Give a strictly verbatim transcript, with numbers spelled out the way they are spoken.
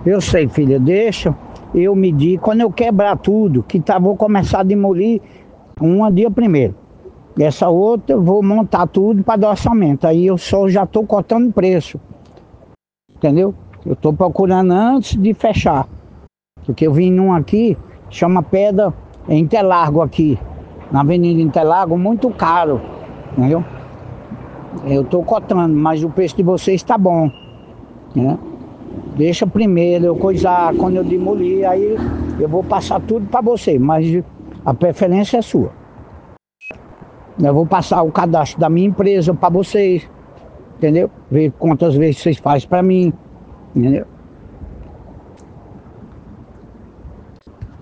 Eu sei, filha, deixa eu medir. Quando eu quebrar tudo, que tá, vou começar a demolir uma dia primeiro. Essa outra, eu vou montar tudo para dar orçamento. Aí eu só já estou cortando preço, entendeu? Eu estou procurando antes de fechar. Porque eu vim num aqui, chama Pedra Interlargo aqui, na Avenida Interlargo, muito caro, entendeu? Eu estou cotando, mas o preço de vocês está bom, né? Deixa primeiro eu coisar, quando eu demolir, aí eu vou passar tudo para você, mas a preferência é sua. Eu vou passar o cadastro da minha empresa para vocês, entendeu? Ver quantas vezes vocês fazem para mim, entendeu?